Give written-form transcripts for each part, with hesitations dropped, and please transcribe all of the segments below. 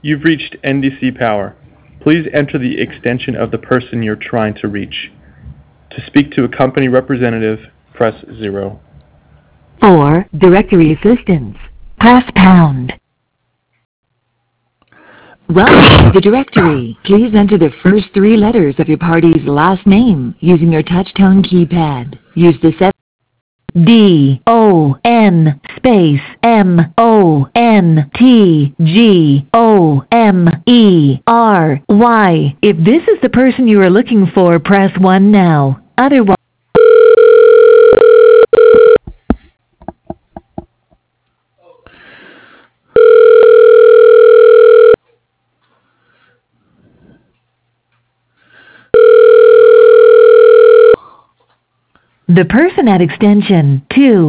You've reached NDC Power. Please enter the extension of the person you're trying to reach. To speak to a company representative, press 0. For directory assistance, press pound. Welcome to the directory. Please enter the first 3 letters of your party's last name using your touch-tone keypad. Use the D-O-N space M-O-N-T-G-O-M-E-R-Y. If this is the person you are looking for, press 1 now. Otherwise, the person at extension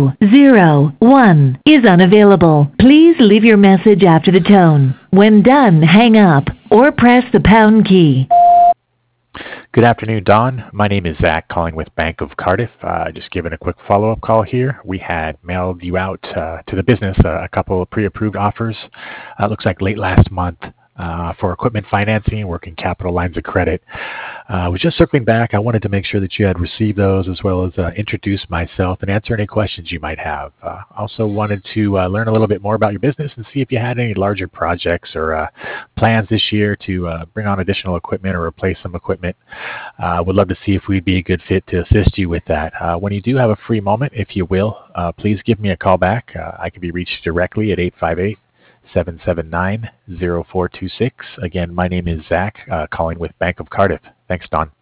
201 is unavailable. Please leave your message after the tone. When done, hang up or press the pound key. Good afternoon, Don. My name is Zach, calling with Bank of Cardiff. Just giving a quick follow-up call here. We had mailed you out to the business a couple of pre-approved offers. Looks like late last month for equipment financing, working capital lines of credit. I was just circling back. I wanted to make sure that you had received those, as well as introduce myself and answer any questions you might have. Also wanted to learn a little bit more about your business and see if you had any larger projects or plans this year to bring on additional equipment or replace some equipment. Would love to see if we'd be a good fit to assist you with that. When you do have a free moment, if you will, please give me a call back. I can be reached directly at 858-779-0426. Again, my name is Zach, calling with Bank of Cardiff. Thanks, Don.